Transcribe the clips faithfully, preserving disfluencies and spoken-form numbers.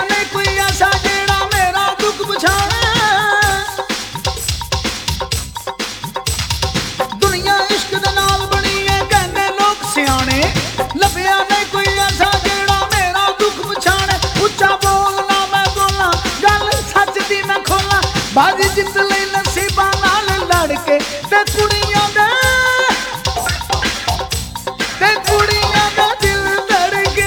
नहीं कोई ऐसा जेड़ा मेरा दुख बुझावे। दुनिया इश्क दे नाल बनी है कहंदे लोग सियाणे, लभ्या नहीं कोई ऐसा जेड़ा मेरा दुख बुझावे। उच्चा बोलना मैं बोला, गल सच दी मैं खोला, बाजी जित लई नसीबां नाल लड़ के ते कुड़ियां दे ते कुड़ियां दा दिल धड़ के।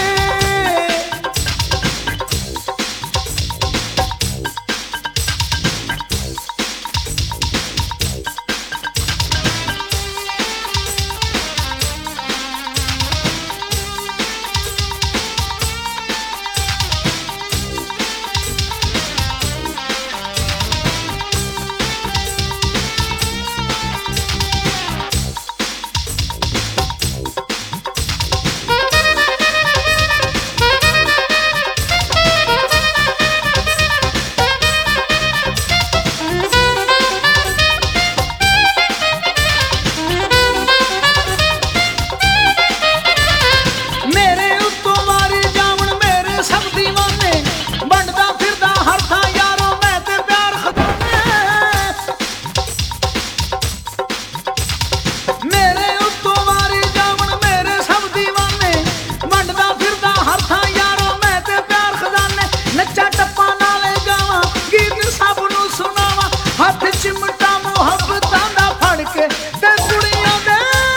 चिमटा मुहब्बतां दा फड़ के ते कुड़ियां दे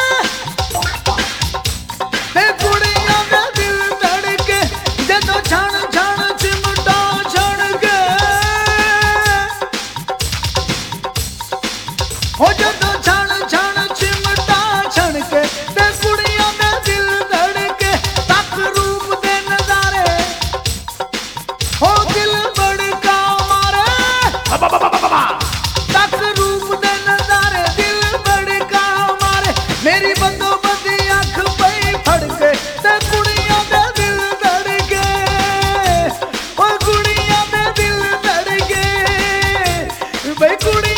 ते कुड़ियां दे दिल धड़ के। जदों छण छण चिमटा छण के, हो जदों छण छण चिमटा छण के ते कुड़ियां दे दिल धड़ के। तक रूप दे नजारे हो दिल बड़का मारे, तक रूप दे नजारे दिल बड़का मारे। मेरी बंदोबस्ती अख पई फड़ के ते कुड़ियां दे दिल धड़ के, ओ कुड़ियां दे दिल धड़ के, बई कुड़ी